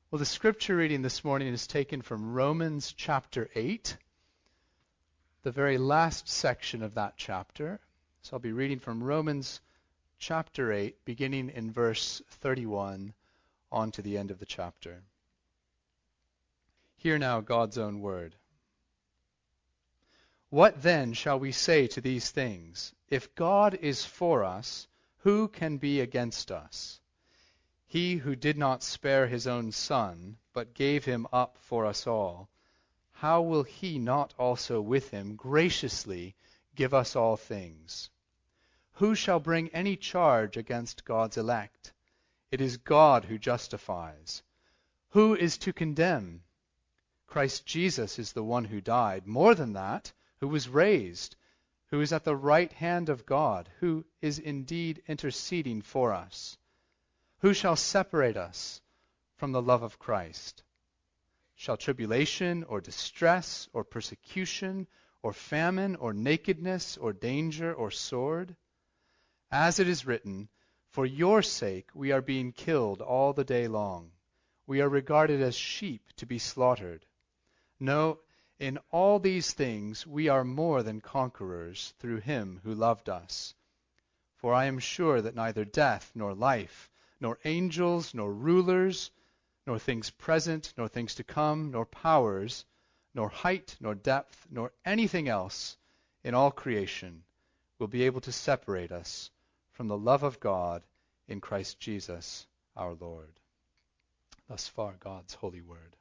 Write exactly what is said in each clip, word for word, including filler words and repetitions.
Well, the scripture reading this morning is taken from Romans chapter eight, the very last section of that chapter. So I'll be reading from Romans chapter eight, beginning in verse thirty-one, on to the end of the chapter. Hear now God's own word. What then shall we say to these things? If God is for us, who can be against us? He who did not spare his own Son, but gave him up for us all, how will he not also with him graciously give us all things? Who shall bring any charge against God's elect? It is God who justifies. Who is to condemn? Christ Jesus is the one who died, more than that, who was raised, who is at the right hand of God, who is indeed interceding for us. Who shall separate us from the love of Christ? Shall tribulation or distress or persecution or famine or nakedness or danger or sword? As it is written, for your sake we are being killed all the day long. We are regarded as sheep to be slaughtered. No, in all these things we are more than conquerors through him who loved us. For I am sure that neither death nor life, nor angels, nor rulers, nor things present, nor things to come, nor powers, nor height, nor depth, nor anything else in all creation will be able to separate us from the love of God in Christ Jesus our Lord. Thus far, God's holy word.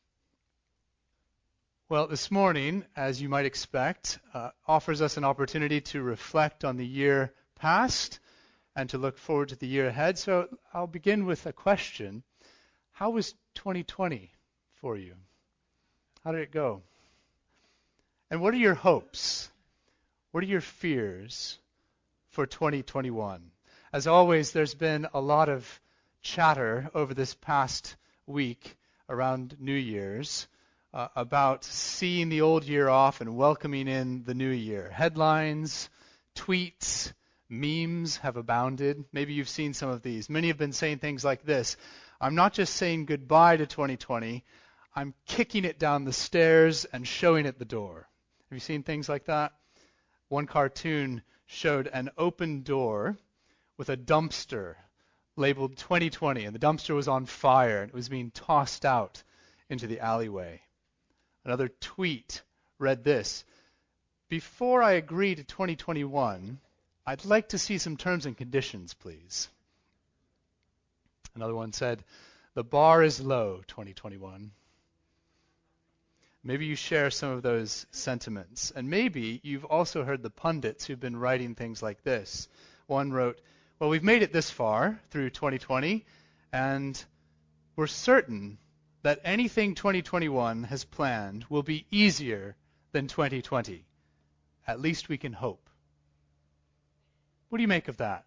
Well, this morning, as you might expect, uh, offers us an opportunity to reflect on the year past and to look forward to the year ahead. So I'll begin with a question. How was twenty twenty for you? How did it go? And what are your hopes? What are your fears for twenty twenty-one? As always, there's been a lot of chatter over this past week around New Year's uh, about seeing the old year off and welcoming in the new year. Headlines, tweets, memes have abounded. Maybe you've seen some of these. Many have been saying things like this. I'm not just saying goodbye to twenty twenty, I'm kicking it down the stairs and showing it the door. Have you seen things like that? One cartoon showed an open door with a dumpster labeled twenty twenty, and the dumpster was on fire, and it was being tossed out into the alleyway. Another tweet read this: before I agree to twenty twenty-one, I'd like to see some terms and conditions, please. Another one said, the bar is low, twenty twenty-one. Maybe you share some of those sentiments. And maybe you've also heard the pundits who've been writing things like this. One wrote, well, we've made it this far through twenty twenty, and we're certain that anything twenty twenty-one has planned will be easier than twenty twenty. At least we can hope. What do you make of that?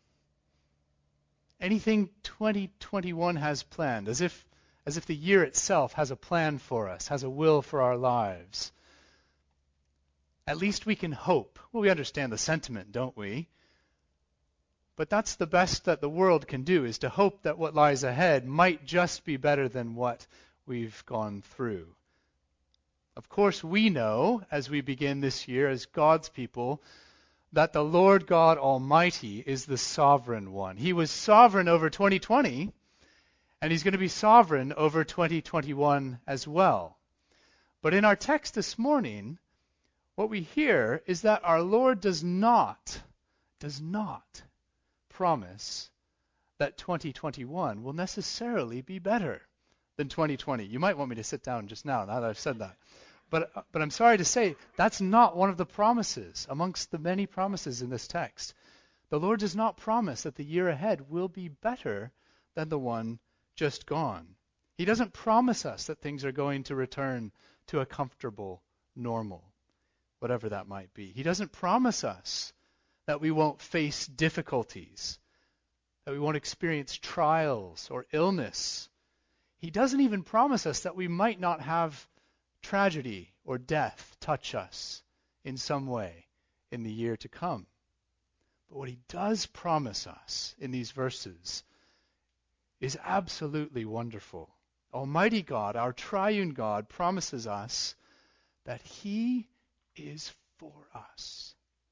Anything twenty twenty-one has planned, as if as if the year itself has a plan for us, has a will for our lives. At least we can hope. Well, we understand the sentiment, don't we? But that's the best that the world can do, is to hope that what lies ahead might just be better than what we've gone through. Of course, we know, as we begin this year as God's people, that the Lord God Almighty is the sovereign one. He was sovereign over twenty twenty, and he's going to be sovereign over twenty twenty-one as well. But in our text this morning, what we hear is that our Lord does not, does not promise that twenty twenty-one will necessarily be better than twenty twenty. You might want me to sit down just now, now that I've said that. But, but I'm sorry to say, that's not one of the promises amongst the many promises in this text. The Lord does not promise that the year ahead will be better than the one just gone. He doesn't promise us that things are going to return to a comfortable normal, whatever that might be. He doesn't promise us that we won't face difficulties, that we won't experience trials or illness. He doesn't even promise us that we might not have tragedy or death touch us in some way in the year to come. But what he does promise us in these verses is absolutely wonderful. Almighty God, our triune God, promises us that he is for us.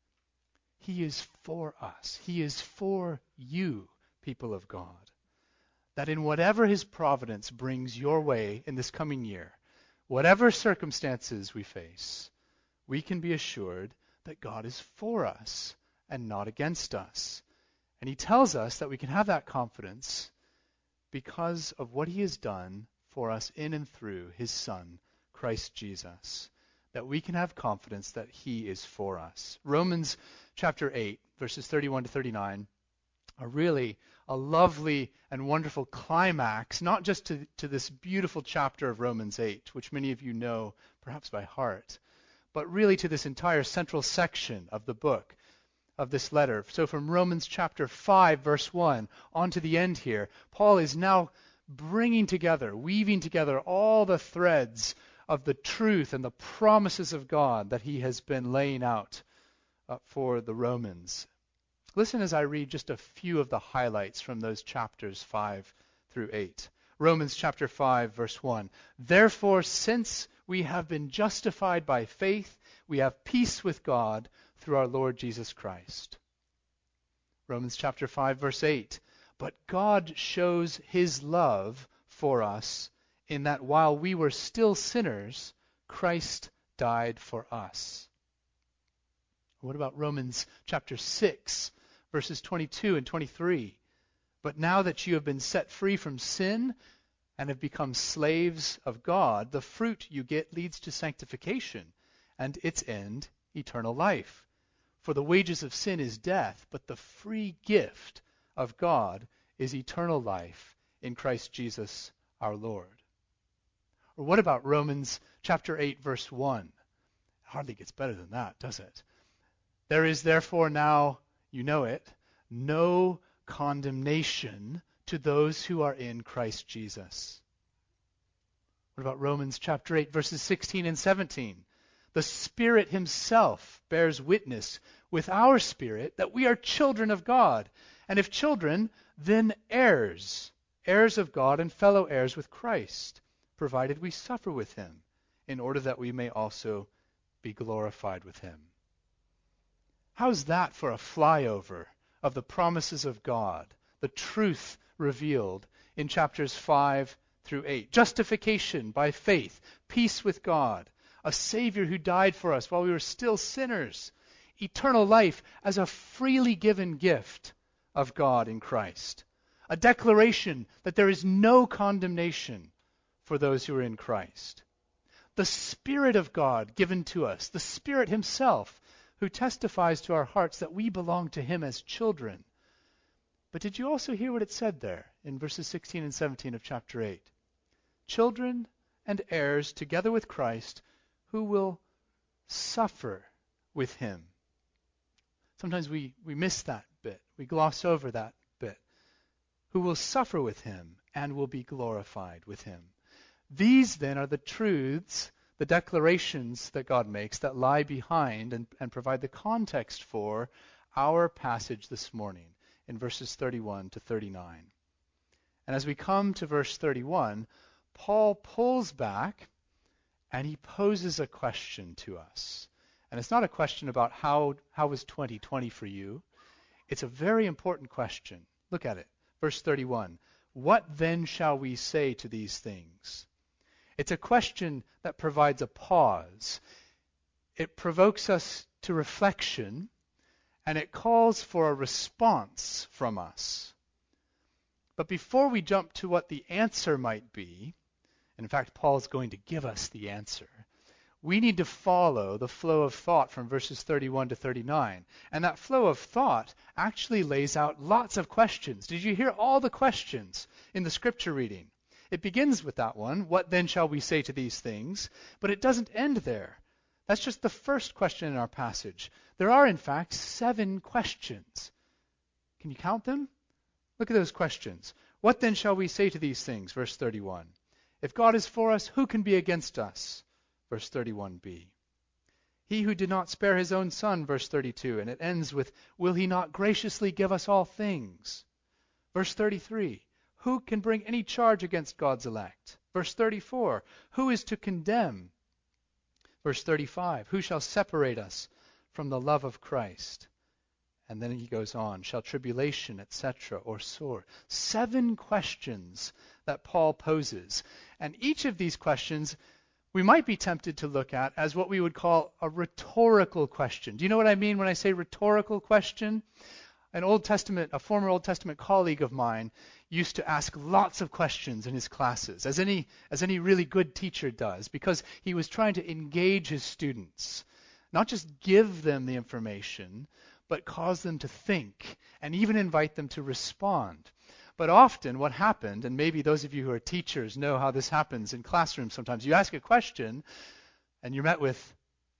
He is for us. He is for you, people of God. That in whatever his providence brings your way in this coming year, whatever circumstances we face, we can be assured that God is for us and not against us. And he tells us that we can have that confidence because of what he has done for us in and through his Son, Christ Jesus. That we can have confidence that he is for us. Romans chapter eight, verses thirty-one to thirty-nine, are really a lovely and wonderful climax, not just to, to this beautiful chapter of Romans eight, which many of you know perhaps by heart, but really to this entire central section of the book, of this letter. So from Romans chapter five, verse one, on to the end here, Paul is now bringing together, weaving together all the threads of the truth and the promises of God that he has been laying out uh, for the Romans. Listen as I read just a few of the highlights from those chapters five through eight. Romans chapter five, verse one. Therefore, since we have been justified by faith, we have peace with God through our Lord Jesus Christ. Romans chapter five, verse eight. But God shows his love for us in that while we were still sinners, Christ died for us. What about Romans chapter six, verses twenty-two and twenty-three? But now that you have been set free from sin and have become slaves of God, the fruit you get leads to sanctification, and its end, eternal life. For the wages of sin is death, but the free gift of God is eternal life in Christ Jesus our Lord. Or what about Romans chapter eight, verse one? It hardly gets better than that, does it? There is therefore now, you know it, no condemnation to those who are in Christ Jesus. What about Romans chapter eight, verses sixteen and seventeen? The Spirit himself bears witness with our spirit that we are children of God. And if children, then heirs, heirs of God and fellow heirs with Christ, provided we suffer with him, in order that we may also be glorified with him. How's that for a flyover of the promises of God, the truth revealed in chapters five through eight? Justification by faith, peace with God, a Savior who died for us while we were still sinners, eternal life as a freely given gift of God in Christ, a declaration that there is no condemnation for those who are in Christ. The Spirit of God given to us, the Spirit himself, who testifies to our hearts that we belong to him as children. But did you also hear what it said there in verses sixteen and seventeen of chapter eight? Children and heirs together with Christ, who will suffer with him. Sometimes we, we miss that bit. We gloss over that bit. Who will suffer with him and will be glorified with him. These then are the truths, the declarations that God makes that lie behind and, and provide the context for our passage this morning in verses thirty-one to thirty-nine. And as we come to verse thirty-one, Paul pulls back and he poses a question to us. And it's not a question about how, how was twenty twenty for you. It's a very important question. Look at it. Verse thirty-one. What then shall we say to these things? It's a question that provides a pause. It provokes us to reflection, and it calls for a response from us. But before we jump to what the answer might be, and in fact Paul is going to give us the answer, we need to follow the flow of thought from verses thirty-one to thirty-nine. And that flow of thought actually lays out lots of questions. Did you hear all the questions in the scripture reading? It begins with that one, what then shall we say to these things? But it doesn't end there. That's just the first question in our passage. There are, in fact, seven questions. Can you count them? Look at those questions. What then shall we say to these things? Verse thirty-one. If God is for us, who can be against us? Verse thirty-one b. He who did not spare his own son, verse thirty-two, and it ends with, will he not graciously give us all things? Verse thirty-three. Who can bring any charge against God's elect? Verse thirty-four, who is to condemn? Verse thirty-five, who shall separate us from the love of Christ? And then he goes on, shall tribulation, et cetera, or sword? Seven questions that Paul poses. And each of these questions we might be tempted to look at as what we would call a rhetorical question. Do you know what I mean when I say rhetorical question? An Old Testament, a former Old Testament colleague of mine used to ask lots of questions in his classes, as any, as any really good teacher does, because he was trying to engage his students, not just give them the information, but cause them to think and even invite them to respond. But often what happened, and maybe those of you who are teachers know how this happens in classrooms sometimes, you ask a question and you're met with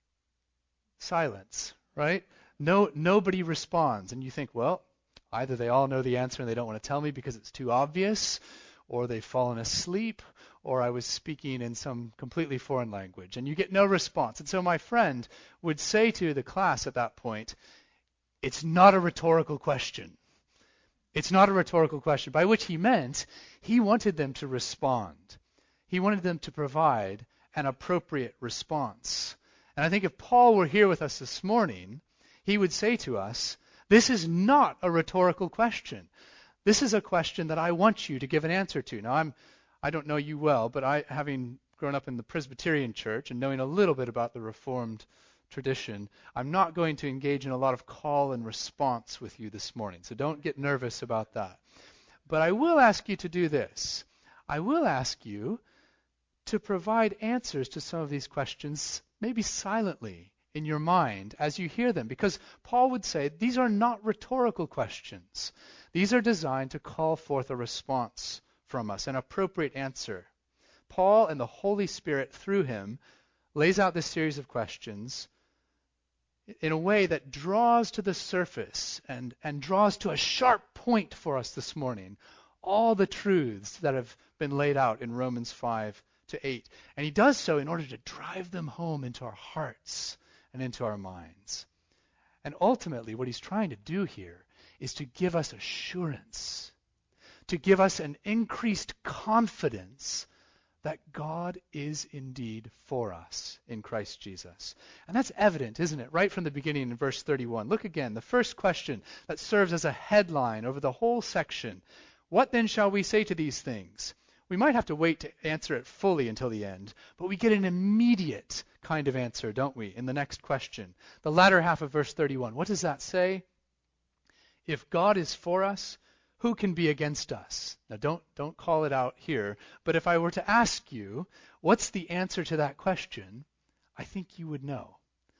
silence, right? No, nobody responds. And you think, well, either they all know the answer and they don't want to tell me because it's too obvious, or they've fallen asleep, or I was speaking in some completely foreign language. And you get no response. And so my friend would say to the class at that point, it's not a rhetorical question. It's not a rhetorical question, by which he meant he wanted them to respond. He wanted them to provide an appropriate response. And I think if Paul were here with us this morning, he would say to us, this is not a rhetorical question. This is a question that I want you to give an answer to. Now, I'm, I don't know you well, but I, having grown up in the Presbyterian Church and knowing a little bit about the Reformed tradition, I'm not going to engage in a lot of call and response with you this morning, so don't get nervous about that. But I will ask you to do this. I will ask you to provide answers to some of these questions, maybe silently in your mind as you hear them, because Paul would say these are not rhetorical questions. These are designed to call forth a response from us, an appropriate answer. Paul and the Holy Spirit, through him, lays out this series of questions in a way that draws to the surface and, and draws to a sharp point for us this morning all the truths that have been laid out in Romans five to eight. And he does so in order to drive them home into our hearts and into our minds. And ultimately, what he's trying to do here is to give us assurance, to give us an increased confidence that God is indeed for us in Christ Jesus. And that's evident, isn't it? Right from the beginning in verse thirty-one. Look again, the first question that serves as a headline over the whole section. What then shall we say to these things? We might have to wait to answer it fully until the end, but we get an immediate kind of answer, don't we, in the next question. The latter half of verse thirty-one. What does that say? If God is for us, who can be against us? Now, don't don't call it out here, but if I were to ask you, what's the answer to that question, I think you would know.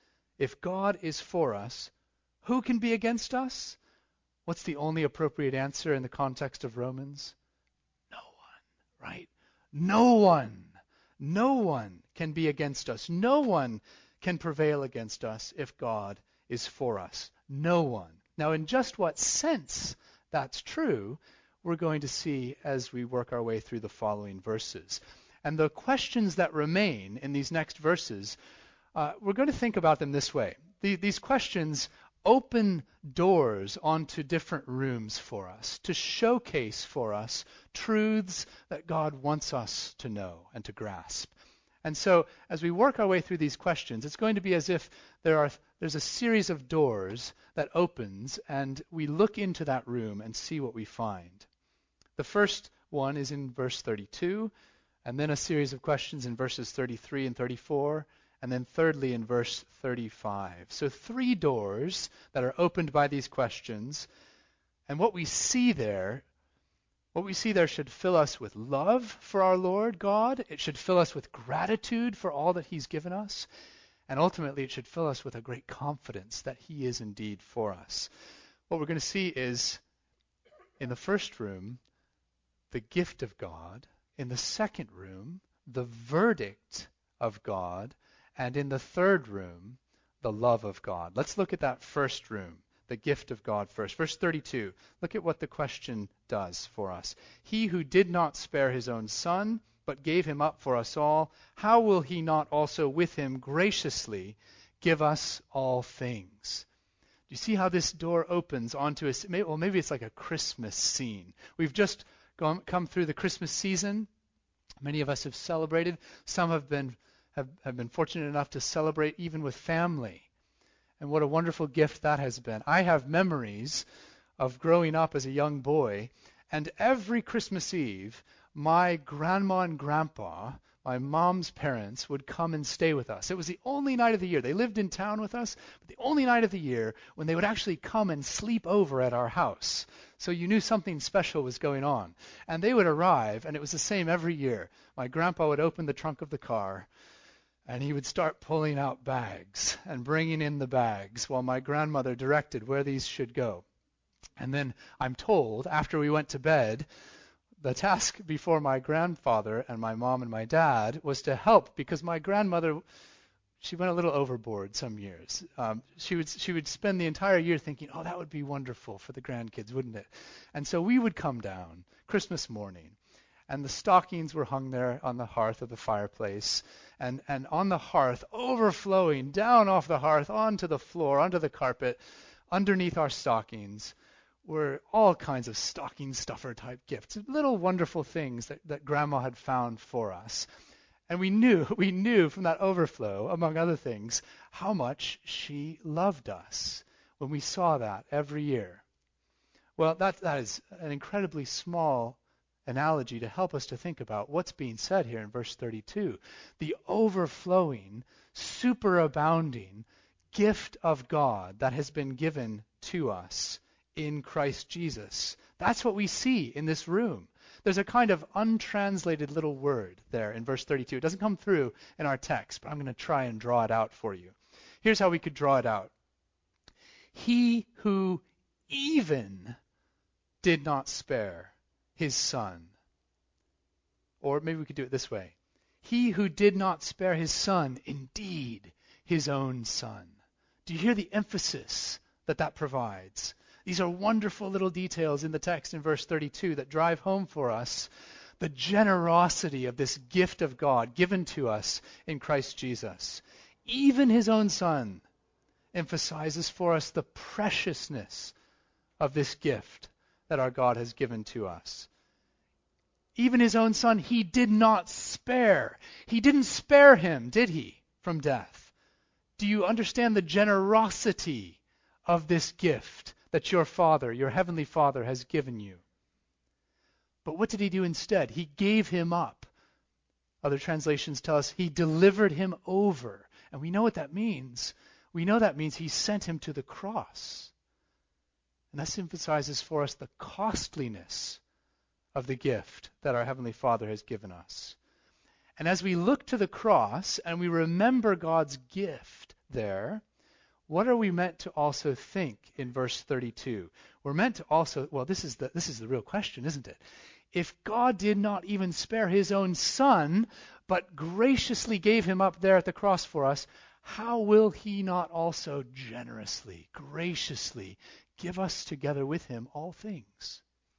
If God is for us, who can be against us? What's the only appropriate answer in the context of Romans? No one, right? No one. No one can be against us. No one can prevail against us if God is for us. No one. Now, in just what sense that's true, we're going to see as we work our way through the following verses. And the questions that remain in these next verses, uh, we're going to think about them this way. The, these questions open doors onto different rooms for us, to showcase for us truths that God wants us to know and to grasp. And so as we work our way through these questions, it's going to be as if there are there's a series of doors that opens, and we look into that room and see what we find. The first one is in verse thirty-two, and then a series of questions in verses thirty-three and thirty-four, and then thirdly in verse thirty-five. So three doors that are opened by these questions, and what we see there What we see there should fill us with love for our Lord God. It should fill us with gratitude for all that he's given us. And ultimately, it should fill us with a great confidence that he is indeed for us. What we're going to see is, in the first room, the gift of God. In the second room, the verdict of God. And in the third room, the love of God. Let's look at that first room. The gift of God first. Verse thirty-two, look at what the question does for us. He who did not spare his own son, but gave him up for us all, how will he not also with him graciously give us all things? Do you see how this door opens onto a, well, maybe it's like a Christmas scene. We've just gone, come through the Christmas season. Many of us have celebrated. Some have been have, have been fortunate enough to celebrate even with family. And what a wonderful gift that has been. I have memories of growing up as a young boy, and every Christmas Eve, my grandma and grandpa, my mom's parents, would come and stay with us. It was the only night of the year. They lived in town with us, but the only night of the year when they would actually come and sleep over at our house. So you knew something special was going on. And they would arrive, and it was the same every year. My grandpa would open the trunk of the car, and he would start pulling out bags and bringing in the bags while my grandmother directed where these should go. And then I'm told, after we went to bed, the task before my grandfather and my mom and my dad was to help, because my grandmother, she went a little overboard some years. Um, she would she would spend the entire year thinking, oh, that would be wonderful for the grandkids, wouldn't it? And so we would come down Christmas morning, and the stockings were hung there on the hearth of the fireplace, and, and on the hearth, overflowing down off the hearth onto the floor, onto the carpet, underneath our stockings, were all kinds of stocking stuffer type gifts, little wonderful things that, that Grandma had found for us. And we knew, we knew from that overflow, among other things, how much she loved us when we saw that every year. Well, that, that is an incredibly small analogy to help us to think about what's being said here in verse thirty-two. The overflowing, superabounding gift of God that has been given to us in Christ Jesus. That's what we see in this room. There's a kind of untranslated little word there in verse thirty-two. It doesn't come through in our text, but I'm going to try and draw it out for you. Here's how we could draw it out. He who even did not spare his son. Or maybe we could do it this way. He who did not spare his son, indeed, his own son. Do you hear the emphasis that that provides? These are wonderful little details in the text in verse thirty-two that drive home for us the generosity of this gift of God given to us in Christ Jesus. Even his own son emphasizes for us the preciousness of this gift that our God has given to us. Even his own son, he did not spare. He didn't spare him, did he, from death? Do you understand the generosity of this gift that your Father, your Heavenly Father, has given you? But what did he do instead? He gave him up. Other translations tell us he delivered him over. And we know what that means. We know that means he sent him to the cross. And this emphasizes for us the costliness of the gift that our Heavenly Father has given us. And as we look to the cross and we remember God's gift there, what are we meant to also think in verse thirty-two? We're meant to also, well, this is the this is the real question, isn't it? If God did not even spare his own son, but graciously gave him up there at the cross for us, how will he not also generously, graciously give us together with him all things?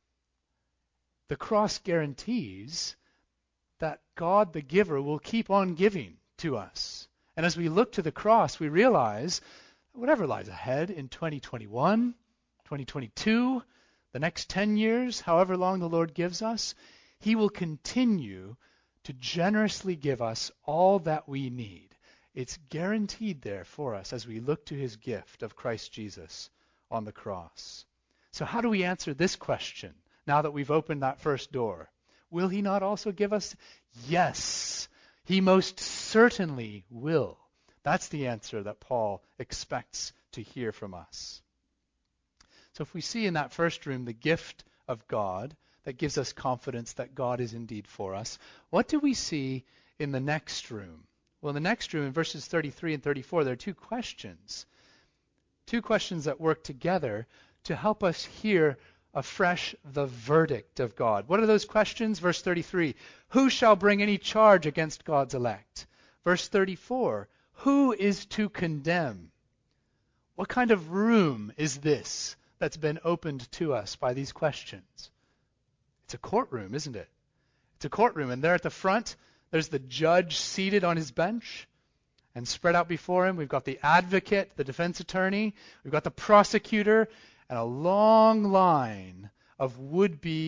The cross guarantees that God the giver will keep on giving to us. And as we look to the cross, we realize whatever lies ahead in twenty twenty-one, twenty twenty-two, the next ten years, however long the Lord gives us, he will continue to generously give us all that we need. It's guaranteed there for us as we look to his gift of Christ Jesus on the cross. So how do we answer this question now that we've opened that first door? Will he not also give us? Yes, he most certainly will. That's the answer that Paul expects to hear from us. So if we see in that first room the gift of God that gives us confidence that God is indeed for us, what do we see in the next room? Well, in the next room, in verses thirty-three and thirty-four, there are two questions. Two questions that work together to help us hear afresh the verdict of God. What are those questions? Verse thirty-three, who shall bring any charge against God's elect? Verse thirty-four, who is to condemn? What kind of room is this that's been opened to us by these questions? It's a courtroom, isn't it? It's a courtroom, and there at the front, there's the judge seated on his bench, and spread out before him, we've got the advocate, the defense attorney, we've got the prosecutor, and a long line of would-be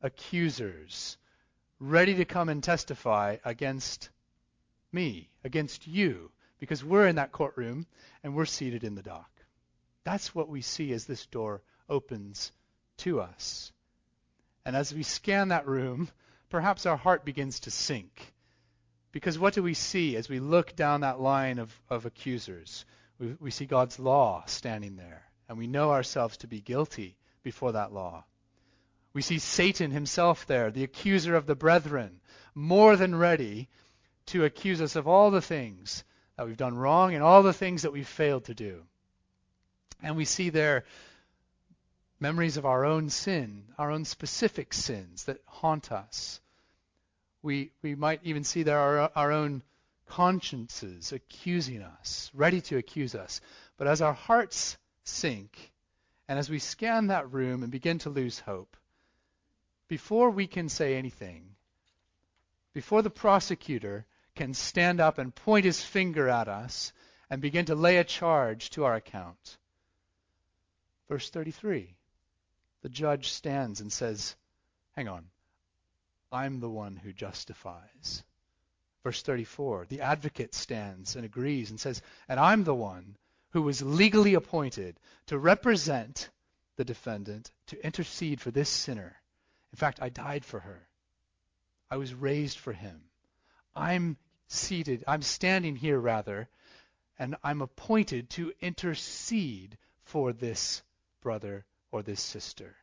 accusers ready to come and testify against me, against you, because we're in that courtroom and we're seated in the dock. That's what we see as this door opens to us. And as we scan that room, perhaps our heart begins to sink. Because what do we see as we look down that line of, of accusers? We, we see God's law standing there, and we know ourselves to be guilty before that law. We see Satan himself there, the accuser of the brethren, more than ready to accuse us of all the things that we've done wrong and all the things that we've failed to do. And we see there memories of our own sin, our own specific sins that haunt us. We we might even see there our, our own consciences accusing us, ready to accuse us. But as our hearts sink, and as we scan that room and begin to lose hope, before we can say anything, before the prosecutor can stand up and point his finger at us and begin to lay a charge to our account, verse thirty-three, the judge stands and says, hang on, I'm the one who justifies. Verse thirty-four, the advocate stands and agrees and says, and I'm the one who was legally appointed to represent the defendant, to intercede for this sinner. In fact, I died for her. I was raised for him. I'm seated, I'm standing here rather, and I'm appointed to intercede for this brother or this sister.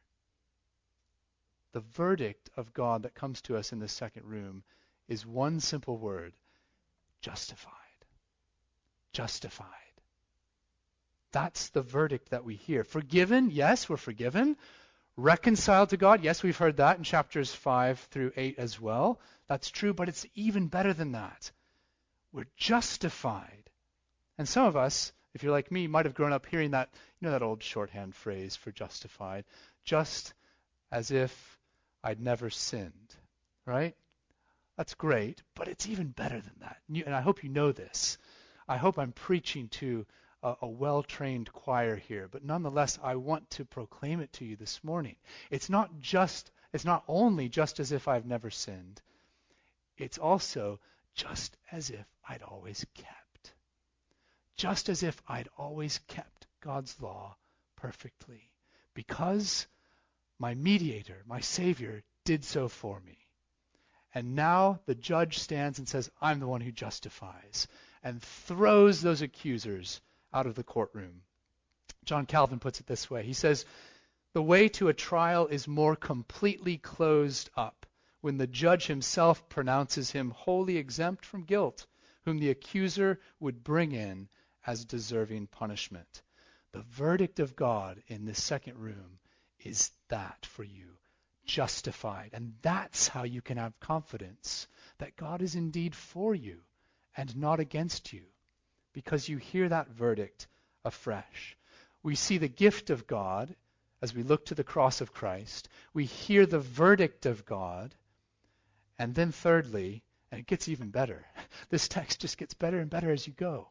The verdict of God that comes to us in this second room is one simple word: justified. Justified. That's the verdict that we hear. Forgiven, yes, we're forgiven. Reconciled to God, yes, we've heard that in chapters five through eight as well. That's true, but it's even better than that. We're justified. And some of us, if you're like me, might have grown up hearing that, you know, that old shorthand phrase for justified, just as if I'd never sinned, right? That's great, but it's even better than that. And I hope you know this. I hope I'm preaching to a, a well-trained choir here, but nonetheless, I want to proclaim it to you this morning. It's not just, it's not only just as if I've never sinned. It's also just as if I'd always kept. Just as if I'd always kept God's law perfectly. Because my mediator, my Savior, did so for me. And now the judge stands and says, I'm the one who justifies, and throws those accusers out of the courtroom. John Calvin puts it this way. He says, the way to a trial is more completely closed up when the judge himself pronounces him wholly exempt from guilt, whom the accuser would bring in as deserving punishment. The verdict of God in this second room is that for you. Justified. And that's how you can have confidence that God is indeed for you and not against you, because you hear that verdict afresh. We see the gift of God as we look to the cross of Christ. We hear the verdict of God. And then thirdly, and it gets even better, this text just gets better and better as you go.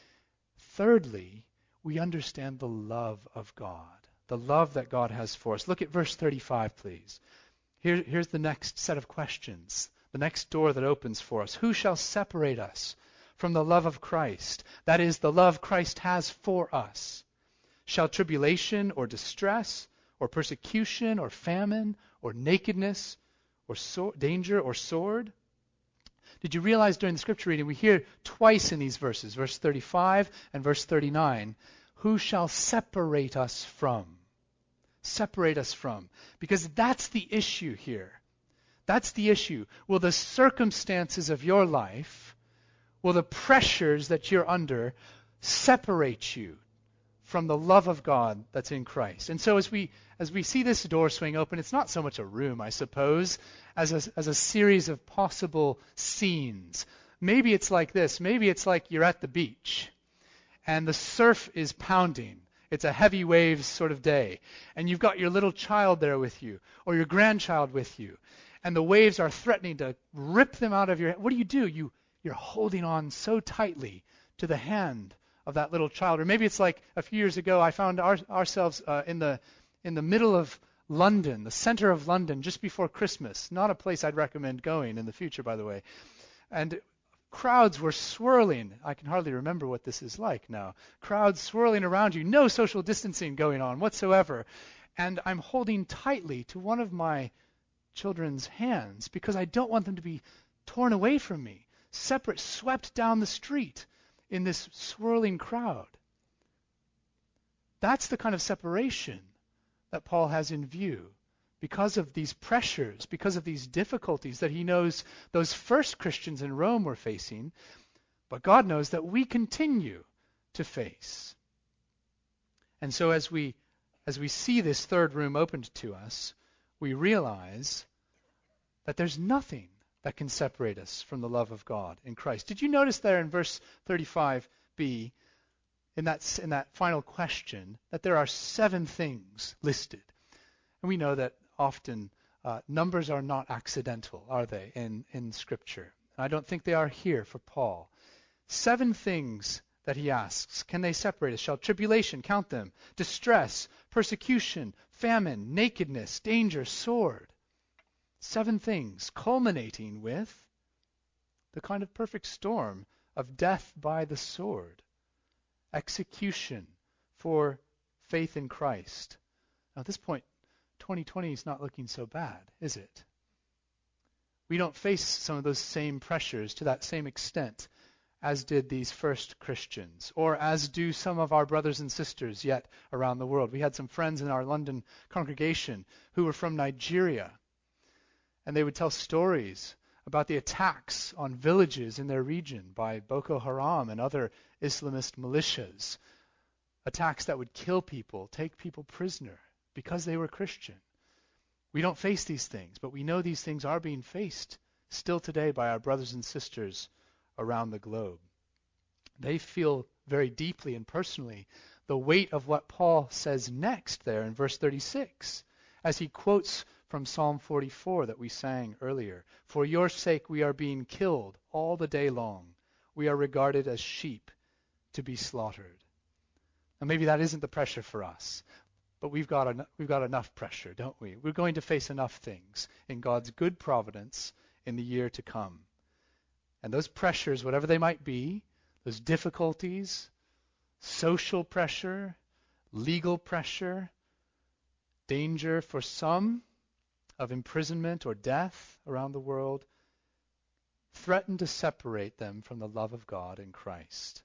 Thirdly, we understand the love of God. The love that God has for us. Look at verse thirty-five, please. Here, here's the next set of questions. The next door that opens for us. Who shall separate us from the love of Christ? That is, the love Christ has for us. Shall tribulation or distress or persecution or famine or nakedness or so- danger or sword? Did you realize during the scripture reading we hear twice in these verses, verse thirty-five and verse thirty-nine, who shall separate us from? Separate us from. Because that's the issue here. That's the issue. Will the circumstances of your life, will the pressures that you're under separate you from the love of God that's in Christ? And so as we as we see this door swing open, it's not so much a room, I suppose, as a, as a series of possible scenes. Maybe it's like this. Maybe it's like you're at the beach and the surf is pounding. It's a heavy waves sort of day. And you've got your little child there with you, or your grandchild with you. And the waves are threatening to rip them out of your hand. What do you do? You, you're holding on so tightly to the hand of that little child. Or maybe it's like a few years ago, I found our, ourselves uh, in the in the middle of, London, the center of London, just before Christmas. Not a place I'd recommend going in the future, by the way. And crowds were swirling. I can hardly remember what this is like now. Crowds swirling around you, no social distancing going on whatsoever. And I'm holding tightly to one of my children's hands because I don't want them to be torn away from me, separate, swept down the street in this swirling crowd. That's the kind of separation that Paul has in view because of these pressures, because of these difficulties that he knows those first Christians in Rome were facing, but God knows that we continue to face. And so as we as we see this third room opened to us, we realize that there's nothing that can separate us from the love of God in Christ. Did you notice there in verse thirty-five b, in that, in that final question, that there are seven things listed? And we know that often uh, numbers are not accidental, are they, in, in Scripture? And I don't think they are here for Paul. Seven things that he asks. Can they separate us? Shall tribulation, count them, distress, persecution, famine, nakedness, danger, sword? Seven things, culminating with the kind of perfect storm of death by the sword, execution for faith in Christ. Now at this point, twenty twenty is not looking so bad, is it? We don't face some of those same pressures to that same extent as did these first Christians, or as do some of our brothers and sisters yet around the world. We had some friends in our London congregation who were from Nigeria, and they would tell stories about the attacks on villages in their region by Boko Haram and other Islamist militias, attacks that would kill people, take people prisoner because they were Christian. We don't face these things, but we know these things are being faced still today by our brothers and sisters around the globe. They feel very deeply and personally the weight of what Paul says next there in verse thirty-six, as he quotes from Psalm forty-four that we sang earlier. For your sake we are being killed all the day long. We are regarded as sheep to be slaughtered. Now maybe that isn't the pressure for us, but we've got en- we've got enough pressure, don't we? We're going to face enough things in God's good providence in the year to come. And those pressures, whatever they might be, those difficulties, social pressure, legal pressure, danger for some of imprisonment or death around the world, threaten to separate them from the love of God in Christ.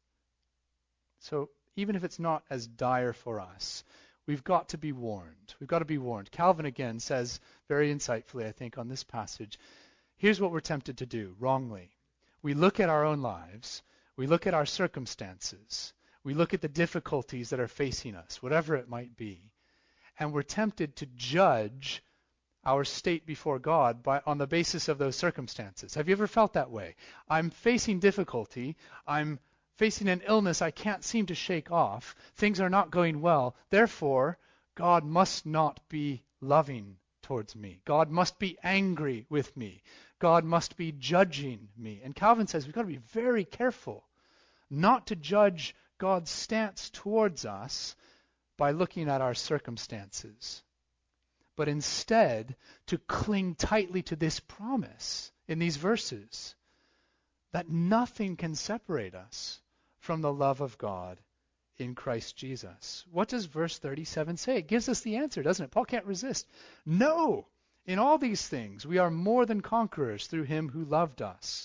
So even if it's not as dire for us, we've got to be warned. We've got to be warned. Calvin again says very insightfully, I think, on this passage, here's what we're tempted to do wrongly. We look at our own lives, we look at our circumstances, we look at the difficulties that are facing us, whatever it might be, and we're tempted to judge our state before God by, on the basis of those circumstances. Have you ever felt that way? I'm facing difficulty, I'm facing an illness I can't seem to shake off, things are not going well, therefore God must not be loving towards me. God must be angry with me. God must be judging me. And Calvin says we've got to be very careful not to judge God's stance towards us by looking at our circumstances, but instead to cling tightly to this promise in these verses that nothing can separate us from the love of God in Christ Jesus. What does verse thirty-seven say? It gives us the answer, doesn't it? Paul can't resist. No! In all these things, we are more than conquerors through him who loved us.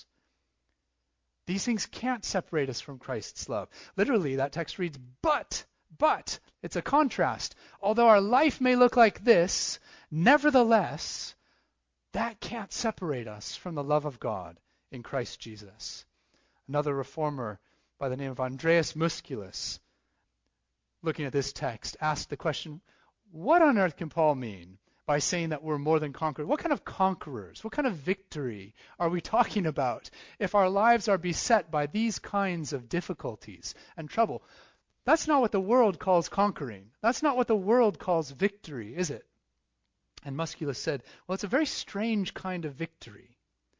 These things can't separate us from Christ's love. Literally, that text reads, but, but, it's a contrast. Although our life may look like this, nevertheless, that can't separate us from the love of God in Christ Jesus. Another reformer by the name of Andreas Musculus, looking at this text, asked the question, what on earth can Paul mean by saying that we're more than conquerors? What kind of conquerors, what kind of victory are we talking about if our lives are beset by these kinds of difficulties and trouble? That's not what the world calls conquering. That's not what the world calls victory, is it? And Musculus said, well, it's a very strange kind of victory.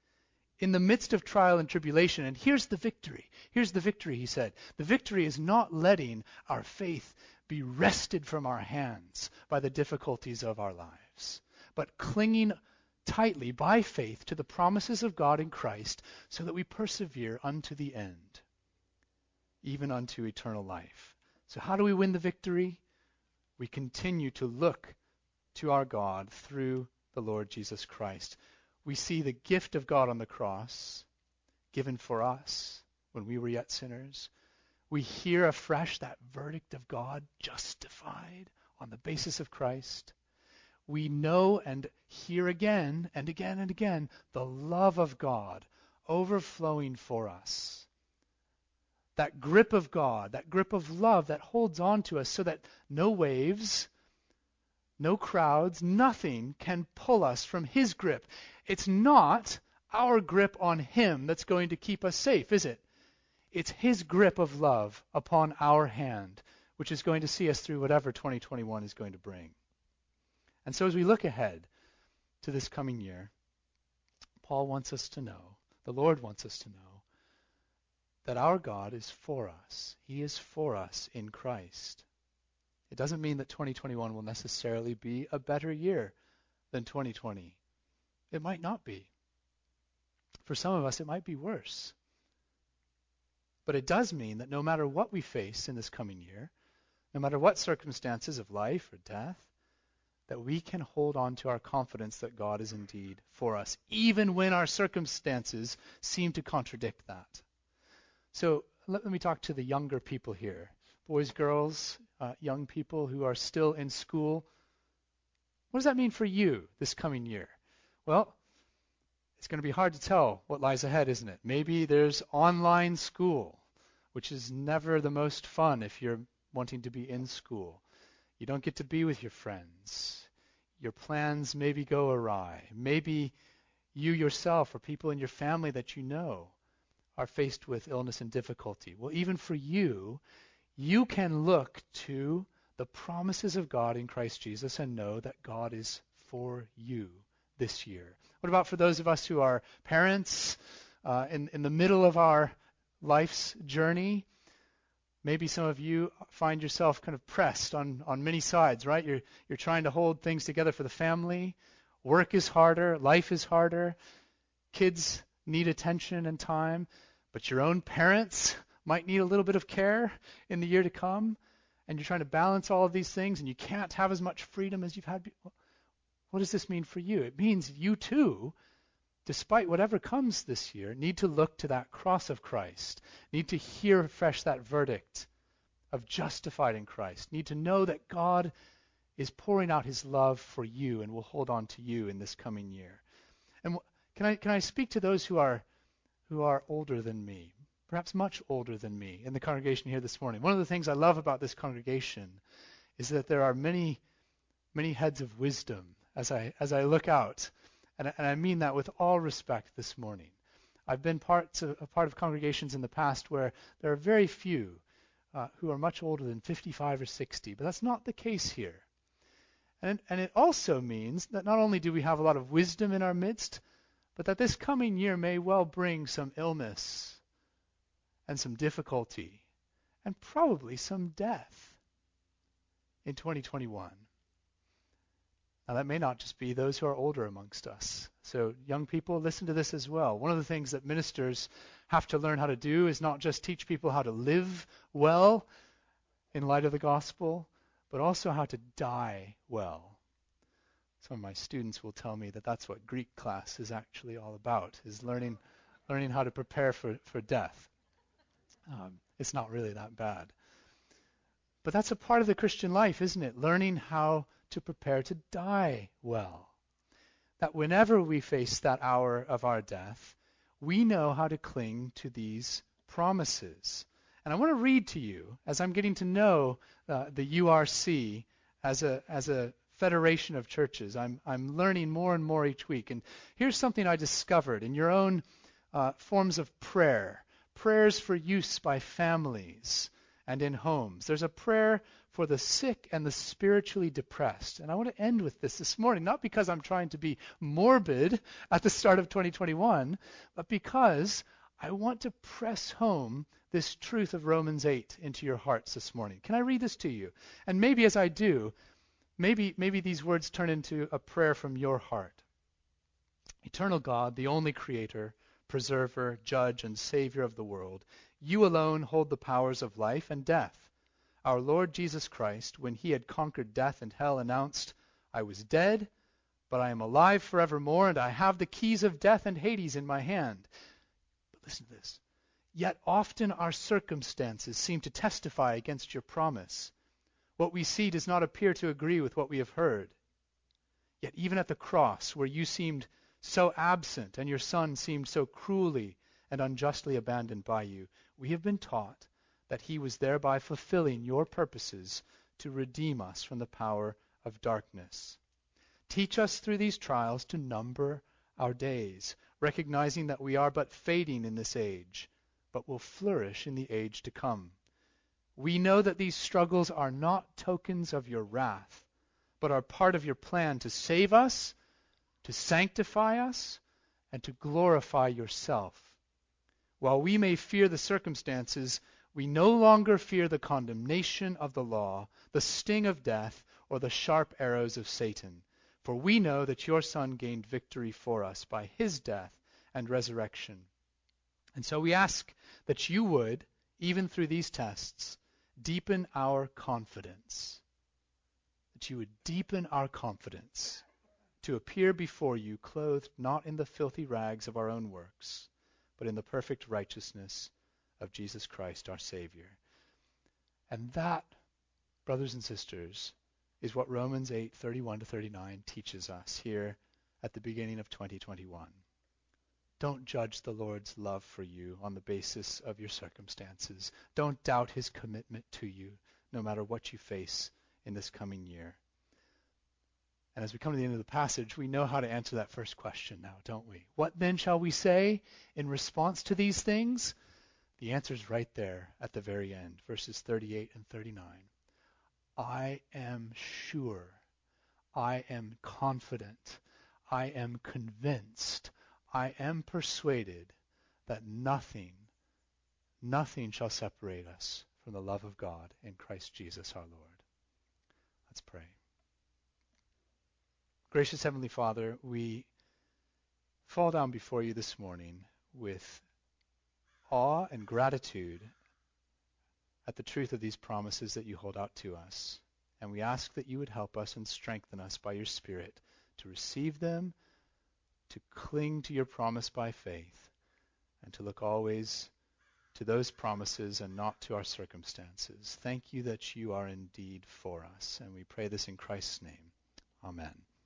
In the midst of trial and tribulation, and here's the victory. Here's the victory, he said. The victory is not letting our faith be wrested from our hands by the difficulties of our lives. lives, but clinging tightly by faith to the promises of God in Christ so that we persevere unto the end, even unto eternal life. So how do we win the victory? We continue to look to our God through the Lord Jesus Christ. We see the gift of God on the cross given for us when we were yet sinners. We hear afresh that verdict of God, justified on the basis of Christ. We know and hear again and again and again the love of God overflowing for us. That grip of God, that grip of love that holds on to us so that no waves, no crowds, nothing can pull us from his grip. It's not our grip on him that's going to keep us safe, is it? It's his grip of love upon our hand, which is going to see us through whatever twenty twenty-one is going to bring. And so as we look ahead to this coming year, Paul wants us to know, the Lord wants us to know, that our God is for us. He is for us in Christ. It doesn't mean that twenty twenty-one will necessarily be a better year than twenty twenty. It might not be. For some of us, it might be worse. But it does mean that no matter what we face in this coming year, no matter what circumstances of life or death, that we can hold on to our confidence that God is indeed for us, even when our circumstances seem to contradict that. So let, let me talk to the younger people here, boys, girls, uh, young people who are still in school. What does that mean for you this coming year? Well, it's going to be hard to tell what lies ahead, isn't it? Maybe there's online school, which is never the most fun if you're wanting to be in school. You don't get to be with your friends. Your plans maybe go awry. Maybe you yourself or people in your family that you know are faced with illness and difficulty. Well, even for you, you can look to the promises of God in Christ Jesus and know that God is for you this year. What about for those of us who are parents uh, in, in the middle of our life's journey? Maybe some of you find yourself kind of pressed on, on many sides, right? You're, you're trying to hold things together for the family. Work is harder. Life is harder. Kids need attention and time. But your own parents might need a little bit of care in the year to come. And you're trying to balance all of these things, and you can't have as much freedom as you've had before. What does this mean for you? It means you too, despite whatever comes this year, need to look to that cross of Christ, need to hear afresh that verdict of justified in Christ, need to know that God is pouring out his love for you and will hold on to you in this coming year. And can I can I speak to those who are who are older than me, perhaps much older than me in the congregation here this morning? One of the things I love about this congregation is that there are many many heads of wisdom as I as I look out, and, and I mean that with all respect this morning. I've been parts of, a part of congregations in the past where there are very few uh, who are much older than fifty-five or sixty, but that's not the case here. And, and it also means that not only do we have a lot of wisdom in our midst, but that this coming year may well bring some illness and some difficulty and probably some death in twenty twenty-one. Now, that may not just be those who are older amongst us. So young people, listen to this as well. One of the things that ministers have to learn how to do is not just teach people how to live well in light of the gospel, but also how to die well. Some of my students will tell me that that's what Greek class is actually all about, is learning learning how to prepare for, for death. Um, it's not really that bad. But that's a part of the Christian life, isn't it? Learning how to prepare to die well. That whenever we face that hour of our death, we know how to cling to these promises. And I want to read to you, as I'm getting to know uh, the U R C as a as a federation of churches, I'm I'm learning more and more each week. And here's something I discovered in your own uh, forms of prayer, prayers for use by families and in homes. There's a prayer for the sick and the spiritually depressed. And I want to end with this this morning, not because I'm trying to be morbid at the start of twenty twenty-one, but because I want to press home this truth of Romans eight into your hearts this morning. Can I read this to you? And maybe as I do, Maybe, maybe these words turn into a prayer from your heart. Eternal God, the only creator, preserver, judge, and savior of the world, you alone hold the powers of life and death. Our Lord Jesus Christ, when he had conquered death and hell, announced, I was dead, but I am alive forevermore, and I have the keys of death and Hades in my hand. But listen to this. Yet often our circumstances seem to testify against your promise. What we see does not appear to agree with what we have heard. Yet even at the cross, where you seemed so absent and your Son seemed so cruelly and unjustly abandoned by you, we have been taught that he was thereby fulfilling your purposes to redeem us from the power of darkness. Teach us through these trials to number our days, recognizing that we are but fading in this age, but will flourish in the age to come. We know that these struggles are not tokens of your wrath, but are part of your plan to save us, to sanctify us, and to glorify yourself. While we may fear the circumstances, we no longer fear the condemnation of the law, the sting of death, or the sharp arrows of Satan. For we know that your Son gained victory for us by his death and resurrection. And so we ask that you would, even through these tests, deepen our confidence. That you would deepen our confidence to appear before you clothed not in the filthy rags of our own works, but in the perfect righteousness of Jesus Christ our Savior. And that, brothers and sisters, is what Romans eight, thirty-one to thirty-nine teaches us here at the beginning of twenty twenty-one. Don't judge the Lord's love for you on the basis of your circumstances. Don't doubt his commitment to you, no matter what you face in this coming year. And as we come to the end of the passage, we know how to answer that first question now, don't we? What then shall we say in response to these things? The answer is right there at the very end, verses thirty-eight and thirty-nine. I am sure, I am confident, I am convinced, I am persuaded that nothing, nothing shall separate us from the love of God in Christ Jesus our Lord. Let's pray. Gracious Heavenly Father, we fall down before you this morning with awe and gratitude at the truth of these promises that you hold out to us. And we ask that you would help us and strengthen us by your Spirit to receive them, to cling to your promise by faith, and to look always to those promises and not to our circumstances. Thank you that you are indeed for us. And we pray this in Christ's name. Amen.